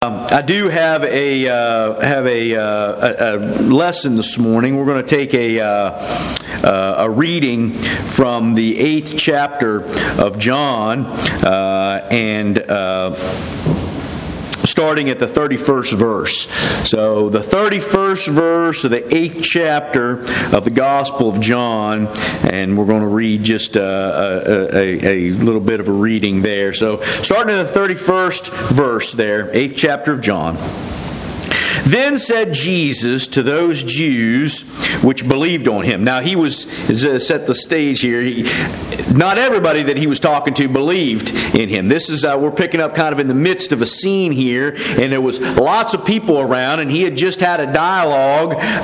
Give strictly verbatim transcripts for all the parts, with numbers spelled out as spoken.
Um, I do have a uh, have a, uh, a, a lesson this morning. We're going to take a uh, uh, a reading from the eighth chapter of John, uh, and uh, starting at the thirty-first verse. So the thirty-first verse of the eighth chapter of the Gospel of John, and we're going to read just a, a, a, a little bit of a reading there. So starting at the thirty-first verse there, eighth chapter of John. Then said Jesus to those Jews which believed on him. Now he was, uh, set the stage here, he, not everybody that he was talking to believed in him. This is, uh, we're picking up kind of in the midst of a scene here, and there was lots of people around, and he had just had a dialogue uh,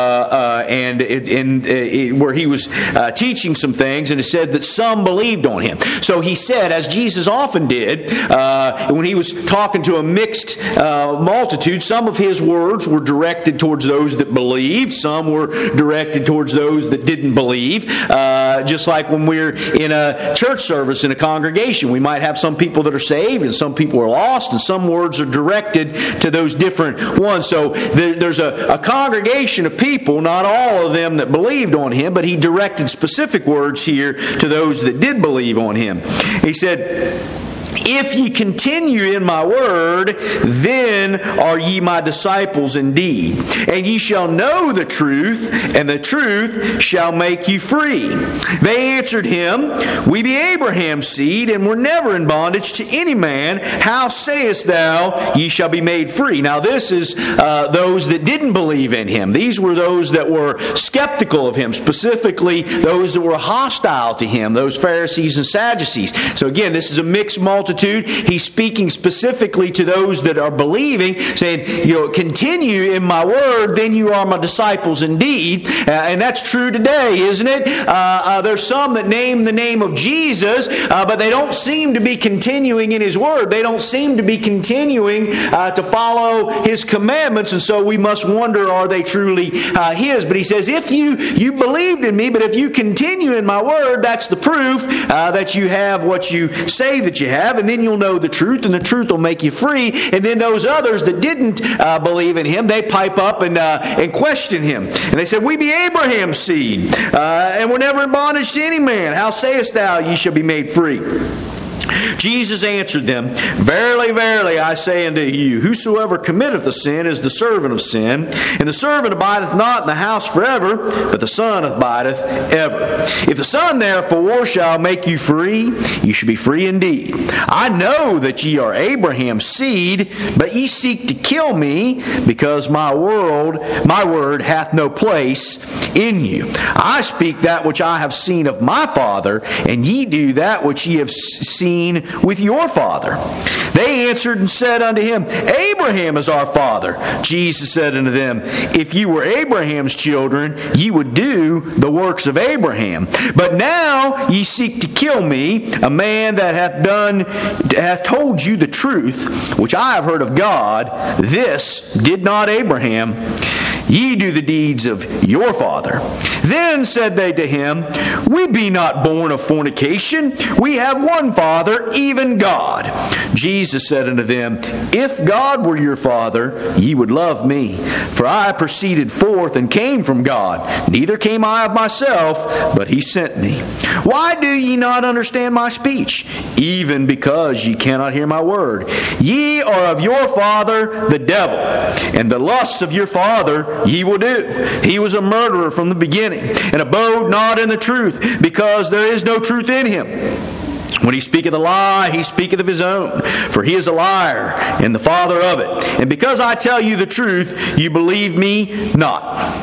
uh, and it, and it, where he was uh, teaching some things, and it said that some believed on him. So he said, as Jesus often did, uh, when he was talking to a mixed uh, multitude, some of his words were directed towards those that believed. Some were directed towards those that didn't believe. Uh, just like when we're in a church service in a congregation, we might have some people that are saved and some people are lost, and some words are directed to those different ones. So there, there's a, a congregation of people, not all of them that believed on him, but he directed specific words here to those that did believe on him. He said, "If ye continue in my word, then are ye my disciples indeed. And ye shall know the truth, and the truth shall make you free." They answered him, "We be Abraham's seed, and were never in bondage to any man. How sayest thou, ye shall be made free?" Now this is uh, those that didn't believe in him. These were those that were skeptical of him, specifically those that were hostile to him, those Pharisees and Sadducees. So again, this is a mixed multitude. Multitude. He's speaking specifically to those that are believing, saying, you know, continue in my word, then you are my disciples indeed. Uh, and that's true today, isn't it? Uh, uh, there's some that name the name of Jesus, uh, but they don't seem to be continuing in his word. They don't seem to be continuing uh, to follow his commandments, and so we must wonder, are they truly uh, his? But he says, if you, you believed in me, but if you continue in my word, that's the proof uh, that you have what you say that you have. And then you'll know the truth, and the truth will make you free. And then those others that didn't uh, believe in him, they pipe up and uh, and question him. And they said, "We be Abraham's seed, uh, and we're never in bondage to any man. How sayest thou, ye shall be made free?" Jesus answered them, "Verily, verily, I say unto you, whosoever committeth a sin is the servant of sin. And the servant abideth not in the house forever, but the Son abideth ever. If the Son therefore shall make you free, you shall be free indeed. I know that ye are Abraham's seed, but ye seek to kill me, because my world, my word hath no place in you. I speak that which I have seen of my Father, and ye do that which ye have seen with your father." They answered and said unto him, "Abraham is our father." Jesus said unto them, "If ye were Abraham's children, ye would do the works of Abraham. But now ye seek to kill me, a man that hath done hath told you the truth, which I have heard of God. This did not Abraham. Ye do the deeds of your father." Then said they to him, "We be not born of fornication. We have one Father, even God." Jesus said unto them, "If God were your Father, ye would love me. For I proceeded forth and came from God. Neither came I of myself, but he sent me. Why do ye not understand my speech? Even because ye cannot hear my word. Ye are of your father the devil, and the lusts of your father ye will do. He was a murderer from the beginning, and abode not in the truth, because there is no truth in him. When he speaketh a lie, he speaketh of his own, for he is a liar, and the father of it. And because I tell you the truth, you believe me not."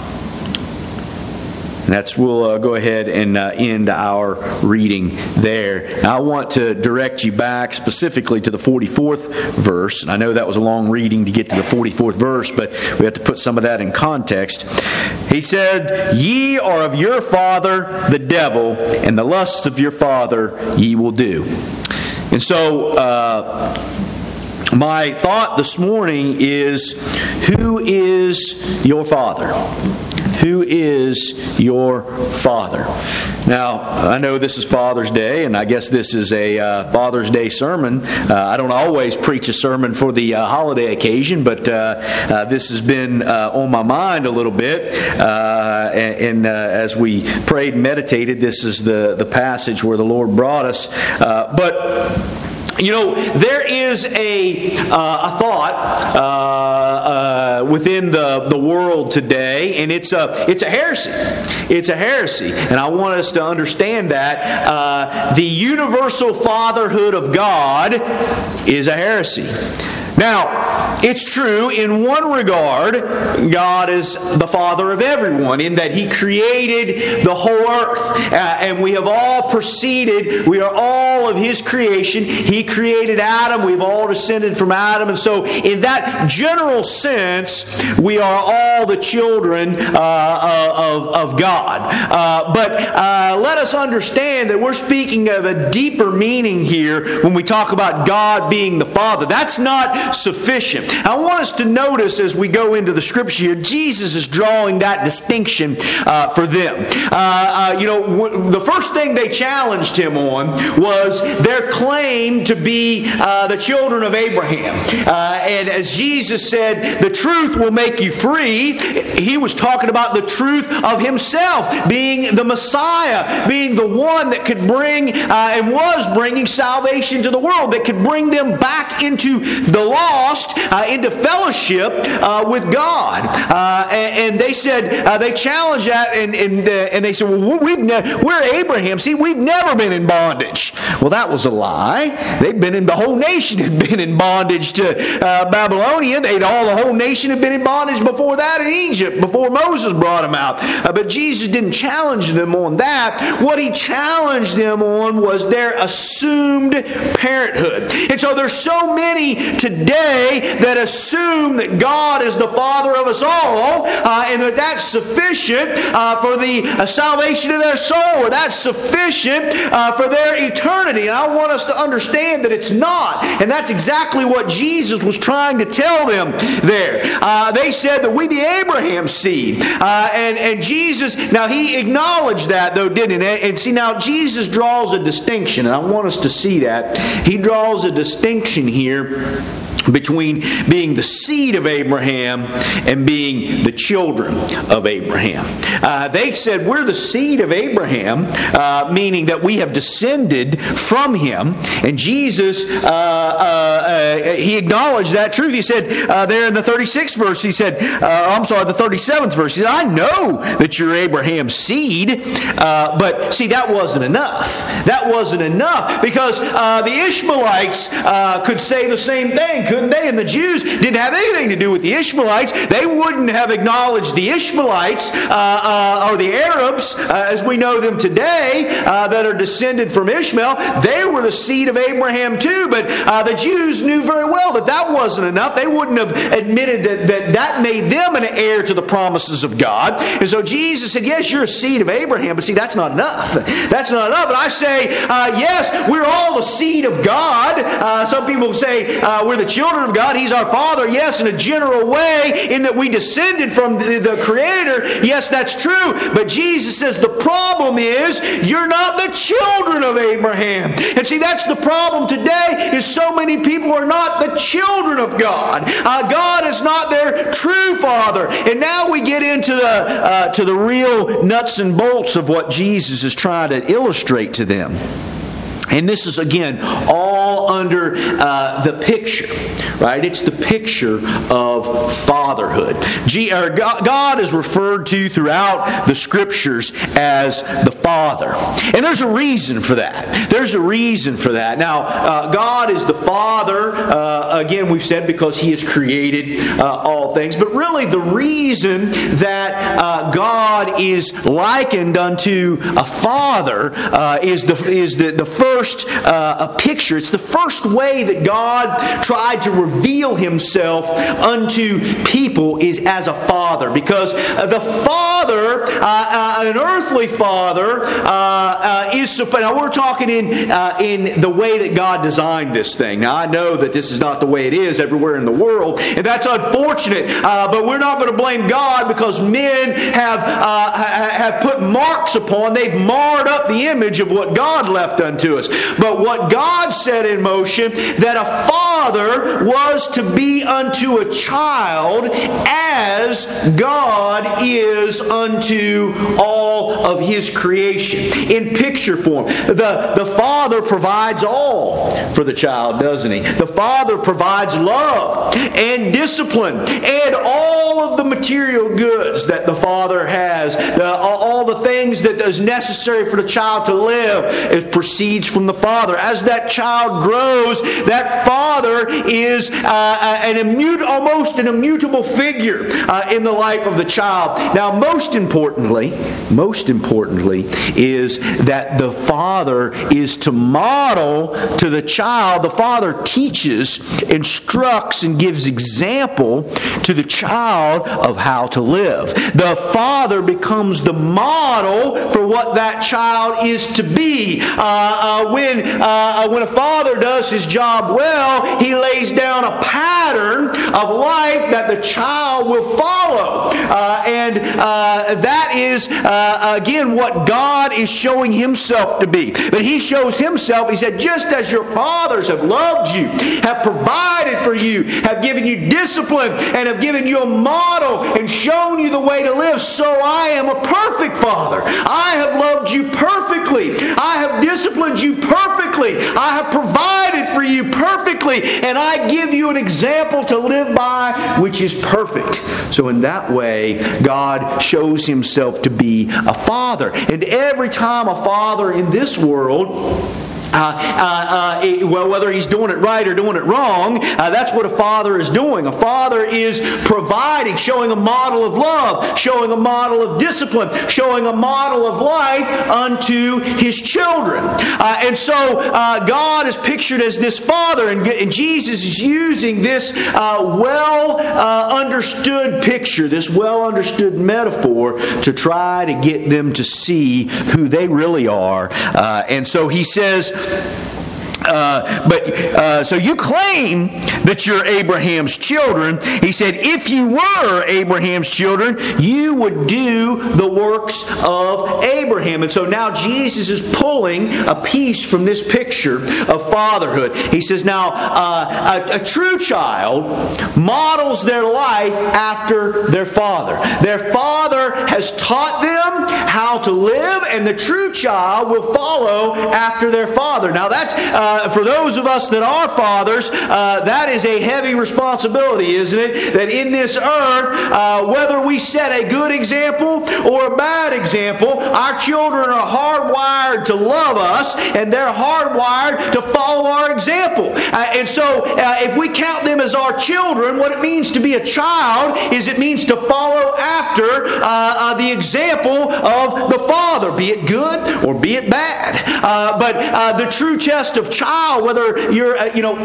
That's we'll uh, go ahead and uh, end our reading there. Now, I want to direct you back specifically to the forty-fourth verse. And I know that was a long reading to get to the forty-fourth verse, but we have to put some of that in context. He said, "Ye are of your father the devil, and the lusts of your father ye will do." And so, uh, my thought this morning is, who is your father? Who is your father? Now, I know this is Father's Day, and I guess this is a uh, Father's Day sermon. Uh, I don't always preach a sermon for the uh, holiday occasion, but uh, uh, this has been uh, on my mind a little bit. Uh, and and uh, as we prayed and meditated, this is the, the passage where the Lord brought us. Uh, but... You know, there is a, uh, a thought uh, uh, within the, the world today, and it's a, it's a heresy. It's a heresy. And I want us to understand that uh, the universal fatherhood of God is a heresy. Now, it's true in one regard, God is the Father of everyone, in that He created the whole earth. Uh, and we have all proceeded, we are all of His creation. He created Adam, we've all descended from Adam. And so, in that general sense, we are all the children uh, of, of God. Uh, but uh, let us understand that we're speaking of a deeper meaning here when we talk about God being the Father. That's not sufficient. I want us to notice as we go into the Scripture here, Jesus is drawing that distinction uh, for them. Uh, uh, you know, w- the first thing they challenged Him on was their claim to be uh, the children of Abraham. Uh, and as Jesus said, the truth will make you free, He was talking about the truth of Himself, being the Messiah, being the one that could bring uh, and was bringing salvation to the world, that could bring them back into the lost uh, into fellowship uh, with God. Uh, and, and they said, uh, they challenged that, and and, uh, and they said, well, we've ne- we're Abraham. See, we've never been in bondage. Well, that was a lie. They'd been in, the whole nation had been in bondage to uh, Babylonia. They'd all, the whole nation had been in bondage before that in Egypt, before Moses brought them out. Uh, but Jesus didn't challenge them on that. What He challenged them on was their assumed parenthood. And so there's so many today that assume that God is the Father of us all, uh, and that that's sufficient uh, for the uh, salvation of their soul, or that's sufficient uh, for their eternity. And I want us to understand that it's not. And that's exactly what Jesus was trying to tell them there. Uh, they said that we be Abraham's seed. Uh, and, and Jesus, now He acknowledged that though, didn't He? And see, now Jesus draws a distinction, and I want us to see that. He draws a distinction here between being the seed of Abraham and being the children of Abraham. Uh, they said we're the seed of Abraham, uh, meaning that we have descended from him. And Jesus, uh, uh, uh, He acknowledged that truth. He said uh, there in the thirty-sixth verse, He said, uh, I'm sorry, the thirty-seventh verse, He said, I know that you're Abraham's seed. Uh, but see, that wasn't enough. That wasn't enough because uh, the Ishmaelites uh, could say the same thing, couldn't they? And the Jews didn't have anything to do with the Ishmaelites. They wouldn't have acknowledged the Ishmaelites uh, uh, or the Arabs uh, as we know them today uh, that are descended from Ishmael. They were the seed of Abraham too, but uh, the Jews knew very well that that wasn't enough. They wouldn't have admitted that, that that made them an heir to the promises of God. And so Jesus said, yes, you're a seed of Abraham, but see, that's not enough. That's not enough. And I say, uh, yes, we're all the seed of God. Uh, some people say uh, we're the children of God. He's our Father, yes, in a general way, in that we descended from the, the Creator. Yes, that's true. But Jesus says the problem is you're not the children of Abraham. And see, that's the problem today, is so many people are not the children of God. Uh, God is not their true Father. And now we get into the, uh, to the real nuts and bolts of what Jesus is trying to illustrate to them. And this is, again, all under uh, the picture, right? It's the picture of fatherhood. G- or God is referred to throughout the Scriptures as the Father. And there's a reason for that. There's a reason for that. Now, uh, God is the Father, uh, again, we've said, because He has created uh, all things. But really, the reason that uh, God is likened unto a father uh, is the is the, the first first uh, a picture. It's the first way that God tried to reveal Himself unto people is as a father. Because the father, uh, uh, an earthly father, uh, uh, is... Now we're talking in, uh, in the way that God designed this thing. Now I know that this is not the way it is everywhere in the world, and that's unfortunate. Uh, but we're not going to blame God because men have uh, have put marks upon. They've marred up the image of what God left unto us. But what God set in motion, that a father was to be unto a child as God is unto all of His creation. In picture form. The, the father provides all for the child, doesn't he? The father provides love and discipline and all of the material goods that the father has. The, all the things that is necessary for the child to live, it proceeds from the father. As that child grows, that father is uh, an immut- almost an immutable figure uh, in the life of the child. Now, most importantly, most importantly is that the father is to model to the child. The father teaches, instructs, and gives example to the child of how to live. The father becomes the model for what that child is to be. Uh, uh, when, uh, when a father does his job well, he lays down a pattern of life that the child will follow. Uh, and uh, that is, uh, again, what God is showing Himself to be. But He shows Himself, He said, just as your fathers have loved you, have provided for you, have given you discipline, and have given you a model and shown you the way to live, so I am a perfect Father. I have loved you perfectly. I have disciplined you perfectly. I have provided for you perfectly. And I give you an example to live by, which is perfect. So in that way, God shows Himself to be a Father. And every time a father in this world... Uh, uh, uh, well, whether he's doing it right or doing it wrong, uh, that's what a father is doing. A father is providing, showing a model of love, showing a model of discipline, showing a model of life unto his children. Uh, and so uh, God is pictured as this father, and, and Jesus is using this uh, well uh, understood picture, this well understood metaphor to try to get them to see who they really are. Uh, and so He says, Uh, but uh, so you claim that you're Abraham's children. He said, if you were Abraham's children, you would do the works of Abraham. And so now Jesus is pulling a piece from this picture of fatherhood. He says, now uh, a, a true child models their life after their father. Their father has taught them how to live, and the true child will follow after their father. Now that's uh, Uh, for those of us that are fathers, uh, that is a heavy responsibility, isn't it? That in this earth, uh, whether we set a good example or a bad example, our children are hardwired to love us, and they're hardwired to follow our example. Uh, and so, uh, if we count them as our children, what it means to be a child is it means to follow after uh, uh, the example of the father, be it good or be it bad. Uh, but uh, the true test of child, whether you're, uh, you know,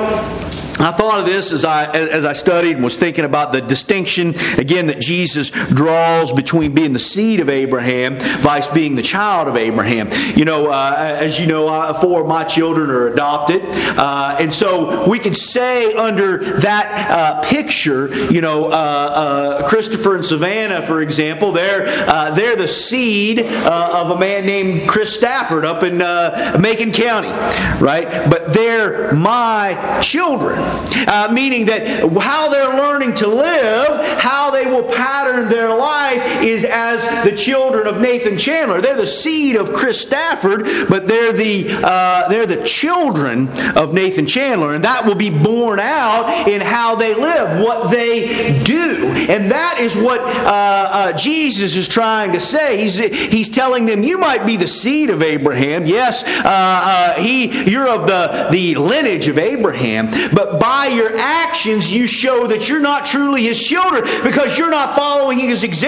I thought of this as I as I studied and was thinking about the distinction, again, that Jesus draws between being the seed of Abraham vice being the child of Abraham. You know, uh, as you know, uh, four of my children are adopted. Uh, and so we could say under that uh, picture, you know, uh, uh, Christopher and Savannah, for example, they're, uh, they're the seed uh, of a man named Chris Stafford up in uh, Macon County, right? But they're my children. Uh, meaning that how they're learning to live, how they will pattern their life is as the children of Nathan Chandler. They're the seed of Chris Stafford, but they're the uh, they're the children of Nathan Chandler, and that will be borne out in how they live, what they do, and that is what uh, uh, Jesus is trying to say. He's he's telling them, you might be the seed of Abraham, yes, uh, uh, he you're of the the lineage of Abraham, but by your actions you show that you're not truly his children because you're not following his example.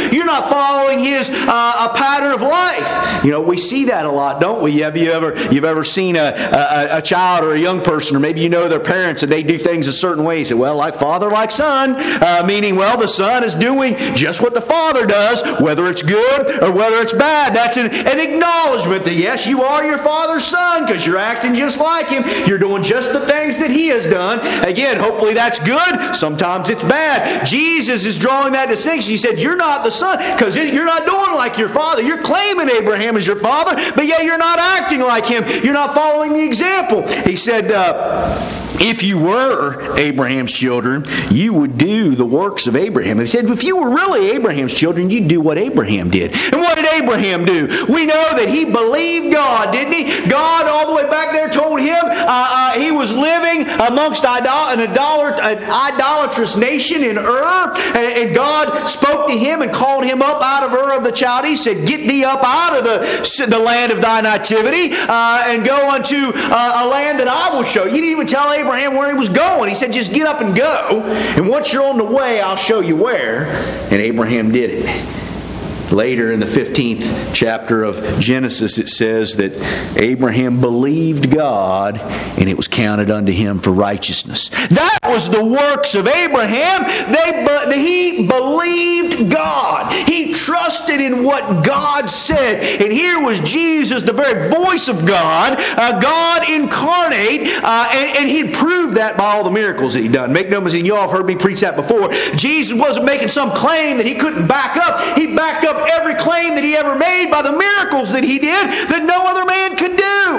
You're not following his uh, a pattern of life. You know, we see that a lot, don't we? Have you ever you've ever seen a, a, a child or a young person, or maybe you know their parents, and they do things a certain way. You say, well, like father, like son, uh, meaning, well, the son is doing just what the father does, whether it's good or whether it's bad. That's an, an acknowledgement that, yes, you are your father's son because you're acting just like him. You're doing just the things that he has done. Again, hopefully that's good. Sometimes it's bad. Jesus is drawing that distinction. He said, you're not the son because you're not doing like your father. You're claiming Abraham as your father, but yet you're not acting like him. You're not following the example. He said, uh, if you were Abraham's children, you would do the works of Abraham. And he said, if you were really Abraham's children, you'd do what Abraham did. And what did Abraham do? We know that he believed God, didn't he? God, all the way back there, told him uh, uh, he was living amongst idol- an, idol- an idolatrous nation in Ur. And, and God spoke to him and called him up out of Ur of the Chaldees, said, get thee up out of the, the land of thy nativity uh, and go unto uh, a land that I will show you. He didn't even tell Abraham where he was going. He said, just get up and go. And once you're on the way, I'll show you where. And Abraham did it. Later in the fifteenth chapter of Genesis, it says that Abraham believed God and it was counted unto him for righteousness. That was the works of Abraham. They, he believed God. He trusted in what God said. And here was Jesus, the very voice of God, uh, God incarnate, uh, and, and he'd proved that by all the miracles that he'd done. Make no mistake, you all have heard me preach that before. Jesus wasn't making some claim that he couldn't back up. He backed up every claim that he ever made by the miracles that he did that no other man could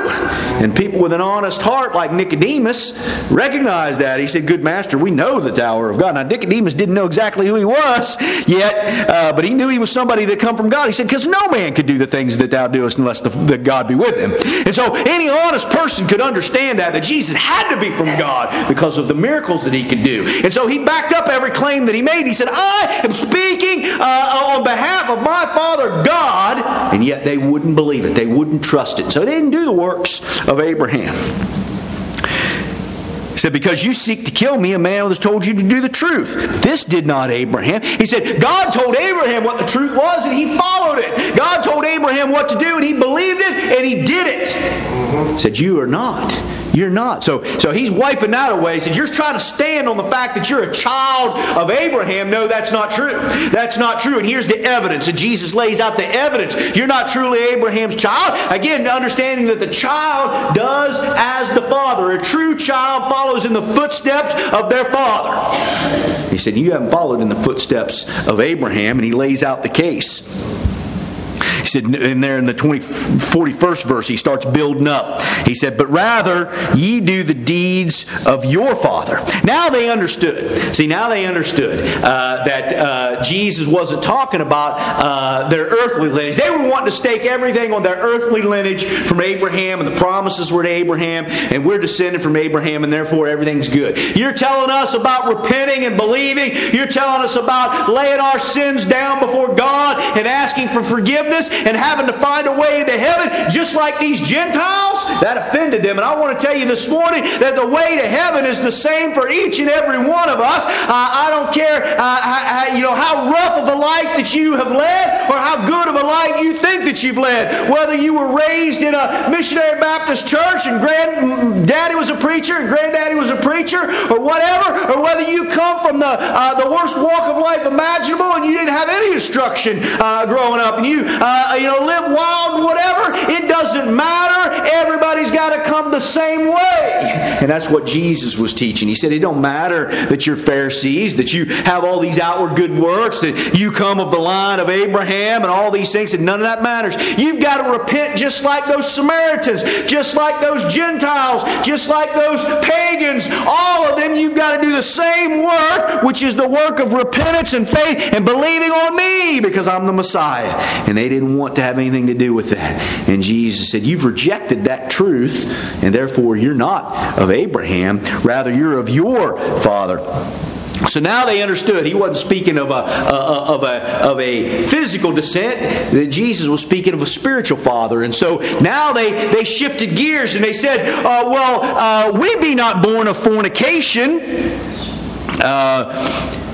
do. And people with an honest heart like Nicodemus recognized that. He said, good master, we know the tower of God. Now Nicodemus didn't know exactly who he was yet, uh, but he knew he was somebody that come from God. He said, because no man could do the things that thou doest unless the, that God be with him. And so any honest person could understand that, that Jesus had to be from God because of the miracles that he could do. And so he backed up every claim that he made. He said, I am speaking uh, on behalf of my Father God, and yet they wouldn't believe it. They wouldn't trust it. So they didn't do the works of Abraham. He said, because you seek to kill me, a man has told you to do the truth. This did not Abraham. He said, God told Abraham what the truth was, and he followed it. God told Abraham what to do, and he believed it, and he did it. He said, you are not. You're not. So, so he's wiping that away. He said, you're trying to stand on the fact that you're a child of Abraham. No, that's not true. That's not true. And here's the evidence. And Jesus lays out the evidence. You're not truly Abraham's child. Again, understanding that the child does as the father. A true child follows in the footsteps of their father. He said, you haven't followed in the footsteps of Abraham. And he lays out the case. He said, in there in the forty-first verse, he starts building up. He said, but rather ye do the deeds of your father. Now they understood. See, now they understood uh, that uh, Jesus wasn't talking about uh, their earthly lineage. They were wanting to stake everything on their earthly lineage from Abraham, and the promises were to Abraham, and we're descended from Abraham, and therefore everything's good. You're telling us about repenting and believing. You're telling us about laying our sins down before God and asking for forgiveness and having to find a way into heaven just like these Gentiles. That offended them. And I want to tell you this morning that the way to heaven is the same for each and every one of us. Uh, I don't care uh, how, you know, how rough of a life that you have led or how good of a life you think that you've led. Whether you were raised in a missionary Baptist church and granddaddy was a preacher and granddaddy was a preacher or whatever, or whether you come from the, uh, the worst walk of life imaginable and you didn't have any instruction uh, growing up and you uh, Uh, you know, live wild and whatever. It doesn't matter. Everybody's got to come the same way. And that's what Jesus was teaching. He said it don't matter that you're Pharisees, that you have all these outward good works, that you come of the line of Abraham and all these things, and none of that matters. You've got to repent just like those Samaritans, just like those Gentiles, just like those pagans. All of them, you've got to do the same work, which is the work of repentance and faith and believing on me because I'm the Messiah. And they didn't want to have anything to do with that. And Jesus said, you've rejected that truth, and therefore you're not of Abraham. Rather, you're of your father. So now they understood. He wasn't speaking of a, uh, of a of a physical descent. That Jesus was speaking of a spiritual father. And so now they, they shifted gears and they said, uh, well, uh, we be not born of fornication. Uh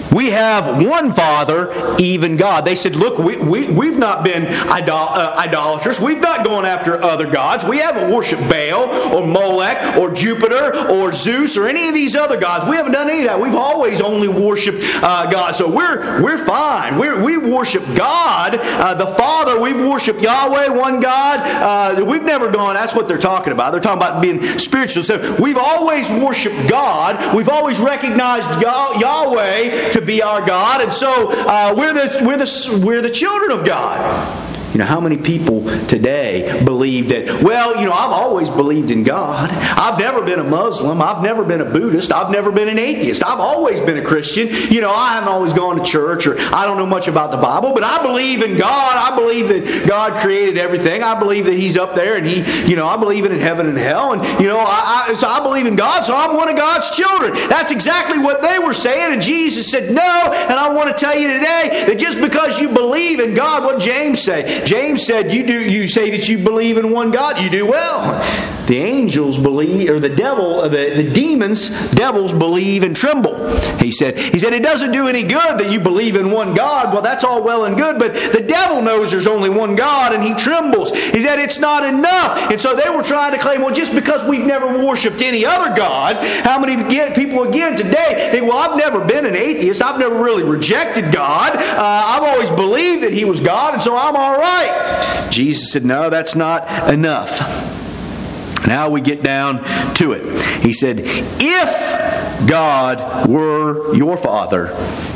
We have one Father, even God. They said, look, we, we, we've not been idol, uh, idolaters. We've not gone after other gods. We haven't worshipped Baal or Molech or Jupiter or Zeus or any of these other gods. We haven't done any of that. We've always only worshipped uh, God. So we're we're fine. We're, we worship God, uh, the Father. We've worshipped Yahweh, one God. Uh, we've never gone, that's what they're talking about. They're talking about being spiritual. So we've always worshipped God. We've always recognized Yah- Yahweh to be our God, and so uh, we're the we're the we're the children of God. You know, how many people today believe that, well, you know, I've always believed in God. I've never been a Muslim. I've never been a Buddhist. I've never been an atheist. I've always been a Christian. You know, I haven't always gone to church, or I don't know much about the Bible, but I believe in God. I believe that God created everything. I believe that He's up there, and He, you know, I believe in heaven and hell, and, you know, I, I, so I believe in God, so I'm one of God's children. That's exactly what they were saying, and Jesus said no, and I want to tell you today that just because you believe in God, what did James say? James said, you do. You say that you believe in one God, you do well. The angels believe, or the devil, the, the demons, devils believe and tremble. He said, he said, it doesn't do any good that you believe in one God. Well, that's all well and good, but the devil knows there's only one God, and he trembles. He said, it's not enough. And so they were trying to claim, well, just because we've never worshipped any other God, how many people again today think, well, I've never been an atheist. I've never really rejected God. Uh, I've always believed that He was God, and so I'm all right. Jesus said, no, that's not enough. Now we get down to it. He said, if God were your Father,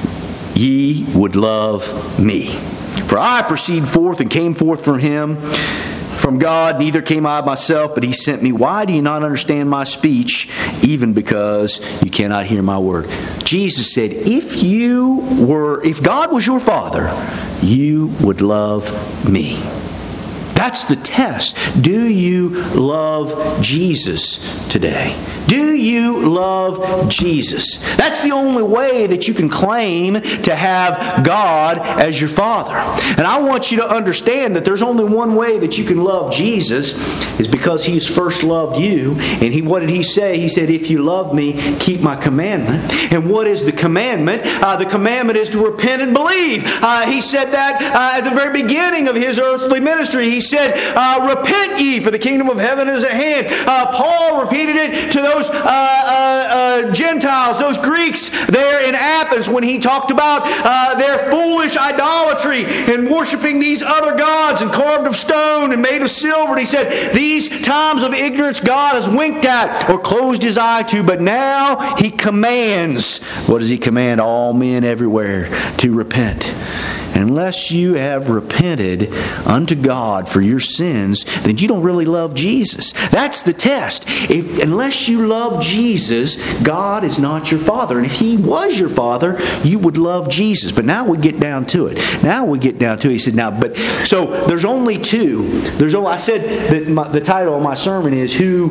ye would love me. For I proceed forth and came forth from Him, from God, neither came I myself, but He sent me. Why do you not understand my speech, even because you cannot hear my word? Jesus said, if you were, if God was your Father, you would love me. That's the test. Do you love Jesus today? Do you love Jesus? That's the only way that you can claim to have God as your Father. And I want you to understand that there's only one way that you can love Jesus, is because He's first loved you. And he, what did He say? He said, if you love me, keep my commandment. And what is the commandment? Uh, the commandment is to repent and believe. Uh, he said that uh, at the very beginning of His earthly ministry. He said, uh, repent ye, for the kingdom of heaven is at hand. Uh, Paul repeated it to those uh, uh, uh, Gentiles, those Greeks there in Athens, when he talked about uh, their foolish idolatry and worshiping these other gods, and carved of stone and made of silver. And he said, these times of ignorance God has winked at, or closed His eye to, but now He commands. What does He command? All men everywhere to repent. Unless you have repented unto God for your sins, then you don't really love Jesus. That's the test. If, unless you love Jesus, God is not your Father. And if He was your Father, you would love Jesus. But now we get down to it. Now we get down to it. He said, now, but, so there's only two. There's only, I said that my, the title of my sermon is, Who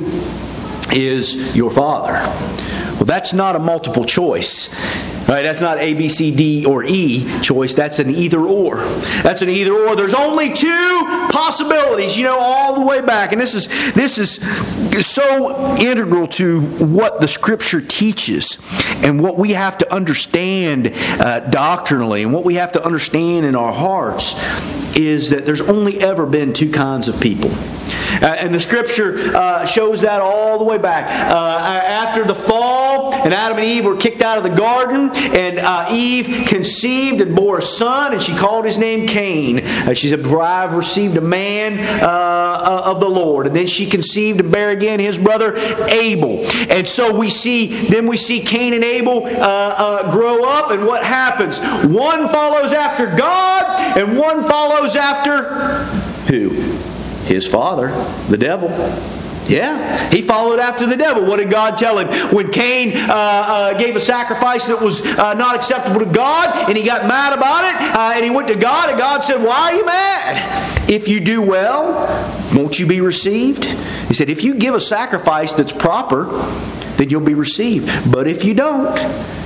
is Your Father? Well, that's not a multiple choice. Right, that's not A, B, C, D, or E choice. That's an either or. That's an either or. There's only two possibilities, you know, all the way back. And this is this is so integral to what the Scripture teaches, and what we have to understand uh, doctrinally, and what we have to understand in our hearts, is that there's only ever been two kinds of people. Uh, and the Scripture uh, shows that all the way back. Uh, after the fall, and Adam and Eve were kicked out of the garden, and uh, Eve conceived and bore a son, and she called his name Cain. Uh, she said, for I have received a man uh, of the Lord. And then she conceived and bare again his brother Abel. And so we see, then we see Cain and Abel uh, uh, grow up, and what happens? One follows after God, and one follows after who? His father, the devil. Yeah, he followed after the devil. What did God tell him? When Cain uh, uh, gave a sacrifice that was uh, not acceptable to God, and he got mad about it, uh, and he went to God, and God said, why are you mad? If you do well, won't you be received? He said, if you give a sacrifice that's proper, then you'll be received. But if you don't,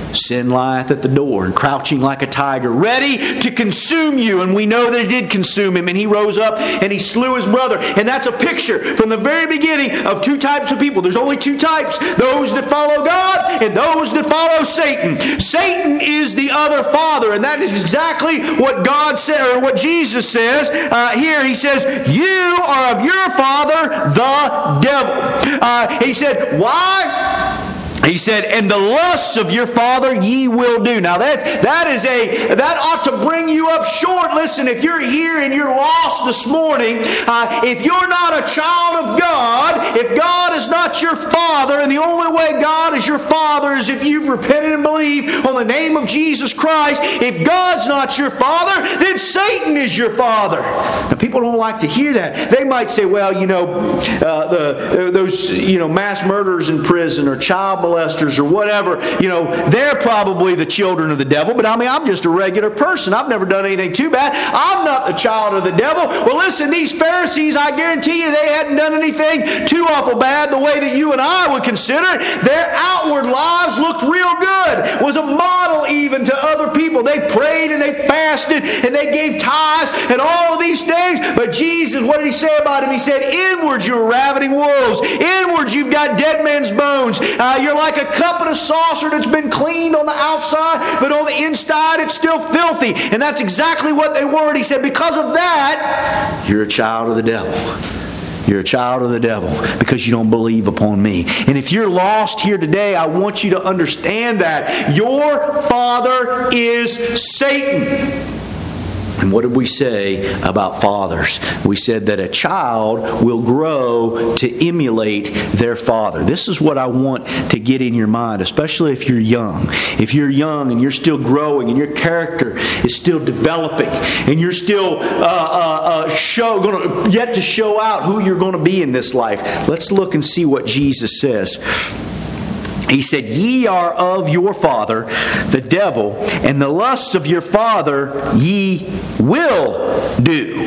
Sin lieth at the door, and crouching like a tiger, ready to consume you. And we know that it did consume him, and he rose up and he slew his brother. And that's a picture from the very beginning of two types of people. There's only two types: those that follow God and those that follow Satan. Satan is the other father, and that is exactly what God said, or what Jesus says uh, here. He says, "You are of your father, the devil." Uh, he said, "Why?" He said, "And the lusts of your father ye will do." Now that that is a that ought to bring you up short. Listen, if you're here and you're lost this morning, uh, if you're not a child of God, if God is not your father, and the only way God is your father is if you've repented and believed on the name of Jesus Christ. If God's not your father, then Satan is your father. Now people don't like to hear that. They might say, "Well, you know, uh, the those you know mass murderers in prison, or child molesters, or whatever, you know, they're probably the children of the devil." But I mean, I'm just a regular person. I've never done anything too bad. I'm not the child of the devil. Well, listen, these Pharisees, I guarantee you, they hadn't done anything too awful bad the way that you and I would consider. Their outward lives looked real good. Was a model even to other people. They prayed and they fasted and they gave tithes and all of these things. But Jesus, what did He say about him? He said, "Inwards you're ravening wolves. Inwards you've got dead men's bones. Uh, you're like a cup and a saucer that's been cleaned on the outside, but on the inside it's still filthy." And that's exactly what they were. And He said, because of that, you're a child of the devil. You're a child of the devil because you don't believe upon me. And if you're lost here today, I want you to understand that your father is Satan. And what did we say about fathers? We said that a child will grow to emulate their father. This is what I want to get in your mind, especially if you're young. If you're young and you're still growing and your character is still developing and you're still uh, uh, uh, show, gonna, yet to show out who you're going to be in this life. Let's look and see what Jesus says. He said, "Ye are of your father, the devil, and the lusts of your father ye will do."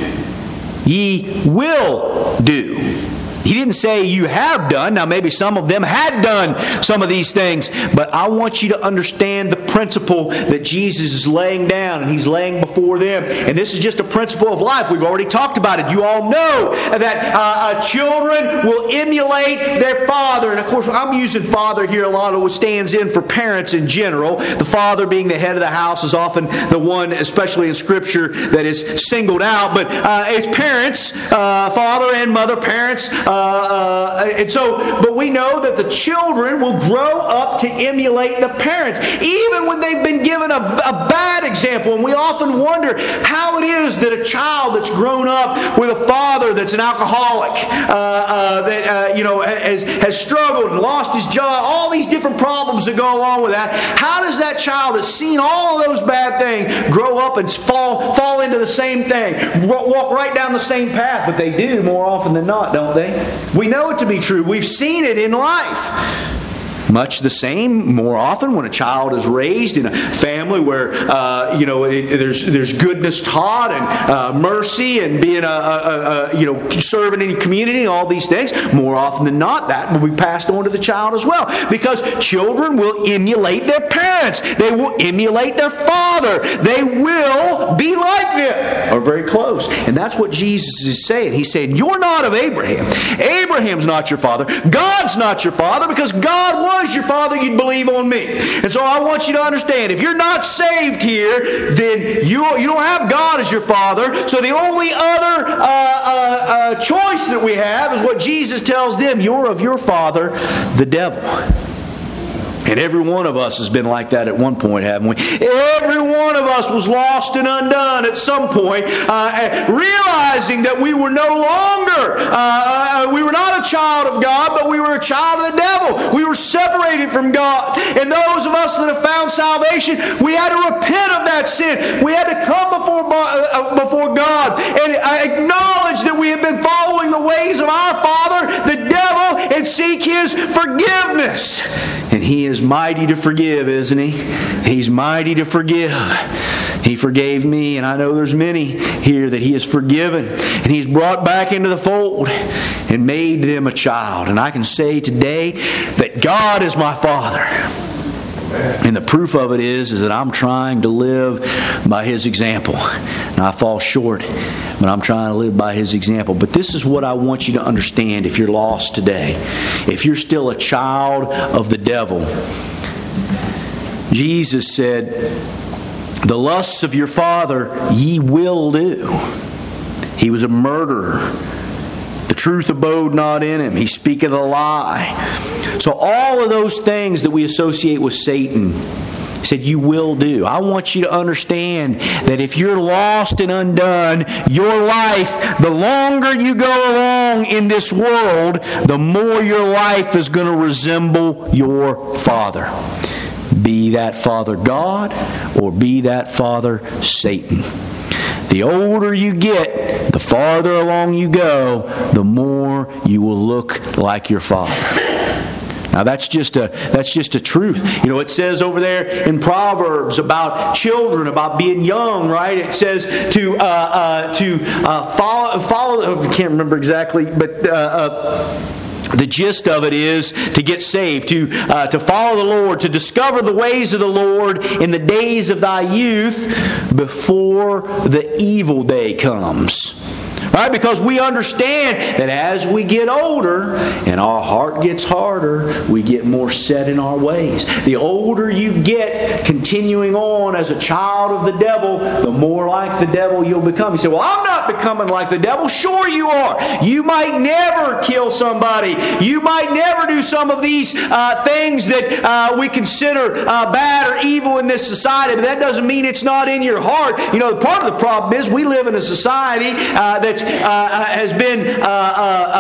Ye will do. He didn't say you have done. Now maybe some of them had done some of these things, but I want you to understand the principle that Jesus is laying down and He's laying before them. And this is just a principle of life. We've already talked about it. You all know that uh, children will emulate their father. And of course, I'm using father here a lot of what stands in for parents in general. The father being the head of the house is often the one, especially in Scripture, that is singled out. But uh, as parents, uh, father and mother, parents, Uh, uh, and so, but we know that the children will grow up to emulate the parents, even when they've been given a, a bad example. And we often wonder how it is that a child that's grown up with a father that's an alcoholic, uh, uh, that uh, you know has has struggled and lost his job, all these different problems that go along with that. How does that child that's seen all of those bad things grow up and fall fall into the same thing, walk right down the same path? But they do more often than not, don't they? We know it to be true. We've seen it in life. Much the same, more often, when a child is raised in a family where uh, you know it, there's there's goodness taught and uh, mercy and being a, a, a you know serving in your community, all these things. More often than not, that will be passed on to the child as well, because children will emulate their parents. They will emulate their father. They will be like them, or very close. And that's what Jesus is saying. He's saying, "You're not of Abraham. Abraham's not your father. God's not your father, because God was your father, you'd believe on me." And so I want you to understand, if you're not saved here, then you, you don't have God as your father. So the only other uh, uh, uh, choice that we have is what Jesus tells them: you're of your father, the devil. And every one of us has been like that at one point, haven't we? Every one of us was lost and undone at some point, uh, realizing that we were no longer, uh, we were not a child of God, but we were a child of the devil. We were separated from God. And those of us that have found salvation, we had to repent of that sin. We had to come before, uh, before God and acknowledge that we had been following the ways of our father, the devil, and seek His forgiveness. And He is mighty to forgive, isn't He? He's mighty to forgive. He forgave me, and I know there's many here that He has forgiven. And He's brought back into the fold and made them a child. And I can say today that God is my Father. And the proof of it is, is that I'm trying to live by His example. And I fall short, but I'm trying to live by His example. But this is what I want you to understand if you're lost today. If you're still a child of the devil, Jesus said, the lusts of your father ye will do. He was a murderer. The truth abode not in him. He speaketh a lie. So all of those things that we associate with Satan, He said, you will do. I want you to understand that if you're lost and undone, your life, the longer you go along in this world, the more your life is going to resemble your father. Be that father God or be that father Satan. The older you get, the farther along you go, the more you will look like your father. Now that's just a that's just a truth. You know, it says over there in Proverbs about children, about being young, right? It says to uh, uh, to uh, follow follow. I can't remember exactly, but. Uh, uh, The gist of it is to get saved, to uh, to follow the Lord, to discover the ways of the Lord in the days of thy youth before the evil day comes. Right? Because we understand that as we get older and our heart gets harder, we get more set in our ways. The older you get continuing on as a child of the devil, the more like the devil you'll become. You say, well, I'm not becoming like the devil. Sure you are. You might never kill somebody. You might never do some of these uh, things that uh, we consider uh, bad or evil in this society, but that doesn't mean it's not in your heart. You know, part of the problem is we live in a society uh, that's Uh, has been uh, uh,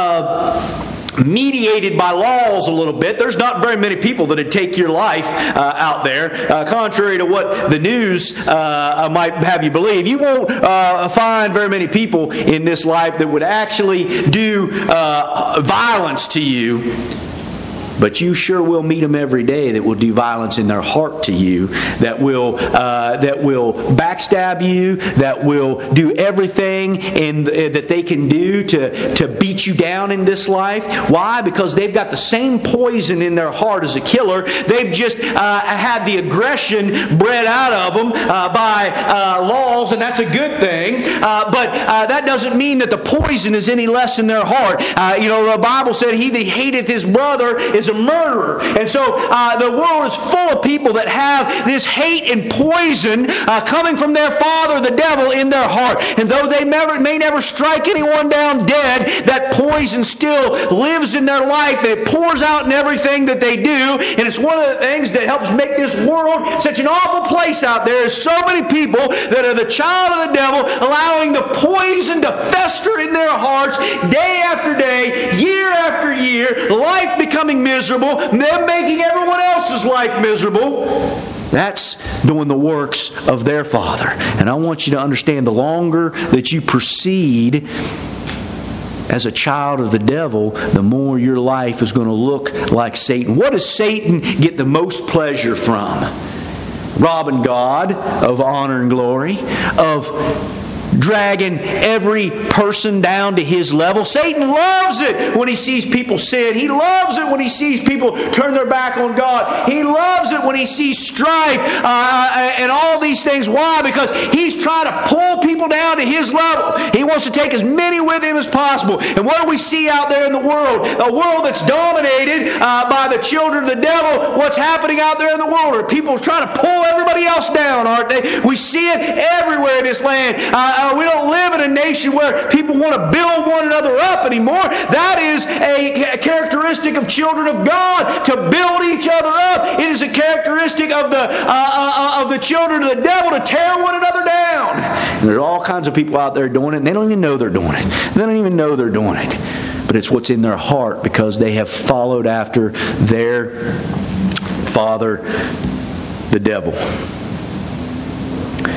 uh, mediated by laws a little bit. There's not very many people that would take your life uh, out there, uh, contrary to what the news uh, might have you believe. You won't uh, find very many people in this life that would actually do uh, violence to you. But you sure will meet them every day that will do violence in their heart to you, that will uh, that will backstab you, that will do everything in the, that they can do to, to beat you down in this life. Why? Because they've got the same poison in their heart as a killer. They've just uh, had the aggression bred out of them uh, by uh, laws, and that's a good thing. Uh, but uh, that doesn't mean that the poison is any less in their heart. Uh, you know, the Bible said, he that hateth his brother is a murderer. And so uh, the world is full of people that have this hate and poison uh, coming from their father, the devil, in their heart. And though they never, may never strike anyone down dead, that poison still lives in their life. It pours out in everything that they do. And it's one of the things that helps make this world such an awful place out there. There's so many people that are the child of the devil, allowing the poison to fester in their hearts day after day, year after year, life becoming miserable. Miserable, them making everyone else's life miserable. That's doing the works of their father. And I want you to understand, the longer that you proceed as a child of the devil, the more your life is going to look like Satan. What does Satan get the most pleasure from? Robbing God of honor and glory, of dragging every person down to his level. Satan loves it when he sees people sin. He loves it when he sees people turn their back on God. He loves it when he sees strife uh, and all these things. Why? Because he's trying to pull people down to his level. He wants to take as many with him as possible. And what do we see out there in the world? A world that's dominated uh, by the children of the devil. What's happening out there in the world? Are people trying to pull everybody else down, aren't they? We see it everywhere in this land. Uh, Uh, we don't live in a nation where people want to build one another up anymore. That is a characteristic of children of God, to build each other up. It is a characteristic of the uh, uh, of the children of the devil to tear one another down. And there's all kinds of people out there doing it, and they don't even know they're doing it. They don't even know they're doing it. But it's what's in their heart, because they have followed after their father, the devil.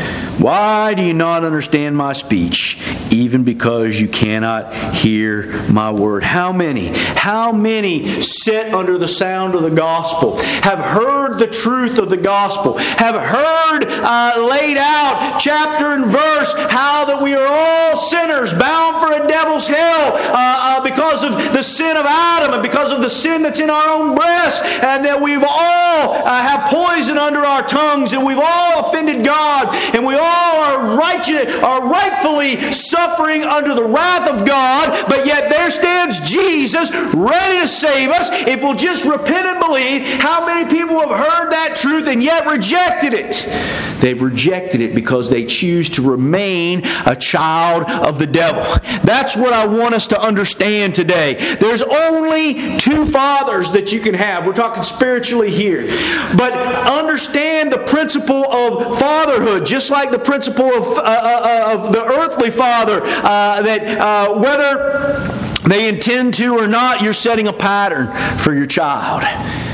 Why do you not understand my speech? Even because you cannot hear my word. How many, how many sit under the sound of the gospel, have heard the truth of the gospel, have heard uh, laid out chapter and verse how that we are all sinners bound for a devil's hell uh, uh, because of the sin of Adam and because of the sin that's in our own breast, and that we've all uh, have poison under our tongues, and we've all offended God, and we all are righteous, are rightfully suffering under the wrath of God. But yet there stands Jesus ready to save us if we'll just repent and believe. How many people have heard that truth and yet rejected it? They've rejected it because they choose to remain a child of the devil. That's what I want us to understand today. There's only two fathers that you can have. We're talking spiritually here. But understand the principle of fatherhood, just like the principle of, uh, uh, of the earthly father, uh, that uh, whether they intend to or not, you're setting a pattern for your child.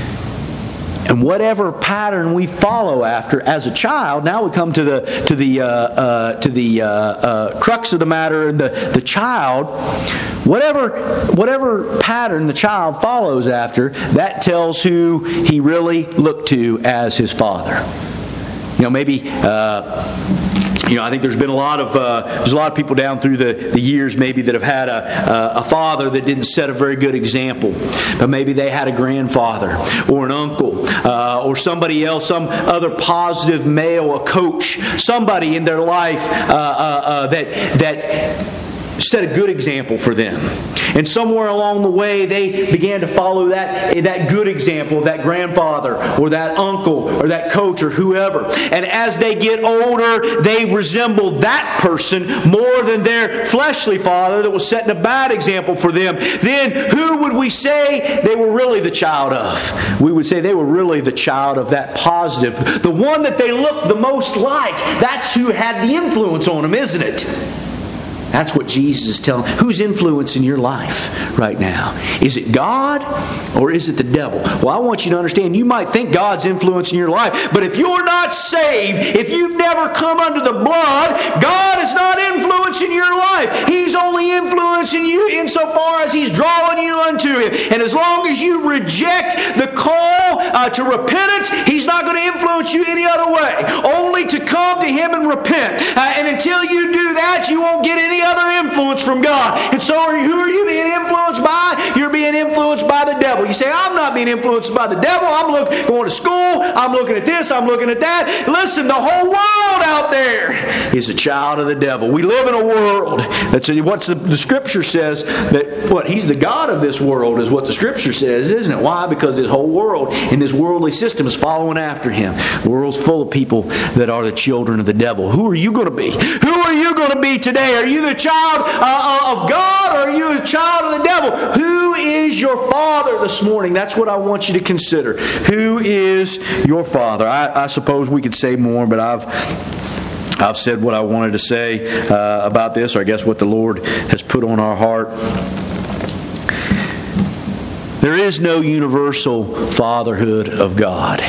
And whatever pattern we follow after as a child, now we come to the to the uh, uh, to the uh, uh, crux of the matter. And the the child, whatever whatever pattern the child follows after, that tells who he really looked to as his father. You know, maybe. Uh, You know, I think there's been a lot of uh, there's a lot of people down through the, the years maybe that have had a, a father that didn't set a very good example, but maybe they had a grandfather or an uncle uh, or somebody else, some other positive male, a coach, somebody in their life uh, uh, uh, that that. set a good example for them. And somewhere along the way, they began to follow that, that good example of that grandfather or that uncle or that coach or whoever. And as they get older, they resemble that person more than their fleshly father that was setting a bad example for them. Then who would we say they were really the child of? We would say they were really the child of that positive. The one that they looked the most like. That's who had the influence on them, isn't it? That's what Jesus is telling. Who's influencing your life right now? Is it God or is it the devil? Well, I want you to understand, you might think God's influencing your life, but if you're not saved, if you've never come under the blood, God is not influencing your life. He's only influencing you insofar as He's drawing you unto Him. And as long as you reject the call uh, to repentance, He's not going to influence you any other way. Only to come to Him and repent. Uh, and until you do that, you won't get any other influence from God. And so are you, who are you being influenced by? You're being influenced by the devil. You say, I'm not being influenced by the devil. I'm look, going to school. I'm looking at this. I'm looking at that. Listen, the whole world out there is a child of the devil. We live in a world. That's what the, the Scripture says, that what He's the God of this world is what the Scripture says, isn't it? Why? Because this whole world in this worldly system is following after Him. The world's full of people that are the children of the devil. Who are you going to be? Who are you going to be today? Are you the child uh, of God, or are you a child of the devil? Who is your father this morning? That's what I want you to consider. Who is your father? I, I suppose we could say more, but I've I've said what I wanted to say uh, about this, or I guess what the Lord has put on our heart. There is no universal fatherhood of God.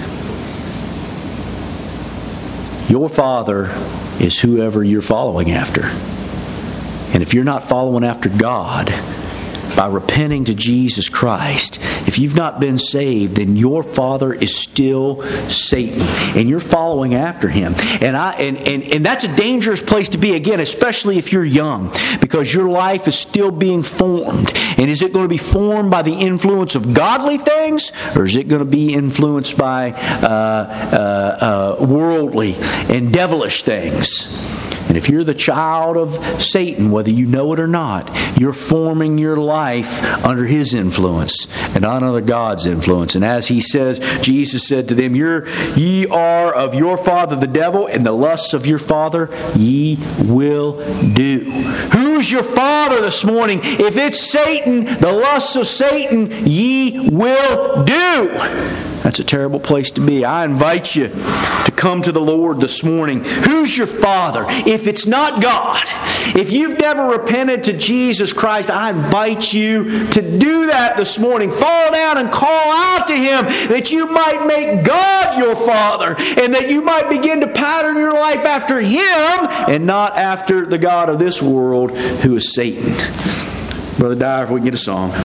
Your father is whoever you're following after. And if you're not following after God, by repenting to Jesus Christ, if you've not been saved, then your father is still Satan, and you're following after him. And I and, and, and that's a dangerous place to be, again, especially if you're young, because your life is still being formed. And is it going to be formed by the influence of godly things, or is it going to be influenced by uh, uh, uh, worldly and devilish things? And if you're the child of Satan, whether you know it or not, you're forming your life under his influence and not under God's influence. And as he says, Jesus said to them, You're, ye are of your father the devil, and the lusts of your father ye will do. Who's your father this morning? If it's Satan, the lusts of Satan ye will do. That's a terrible place to be. I invite you to come to the Lord this morning. Who's your Father? If it's not God, if you've never repented to Jesus Christ, I invite you to do that this morning. Fall down and call out to Him that you might make God your Father and that you might begin to pattern your life after Him and not after the God of this world, who is Satan. Brother Dyer, if we can get a song.